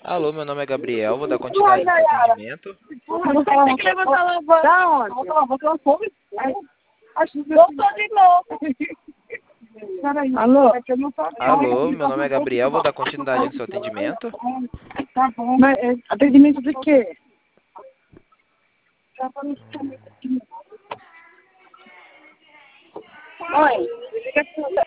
Alô, meu nome é Gabriel, vou dar continuidade no seu atendimento. Tem que levantar a lavanda. Da onde? Levantar a lavanda que ela come. Voltou de novo. Alô? Alô, meu nome é Gabriel, vou dar continuidade no seu atendimento. Tá bom. Mas, atendimento de quê? Oi.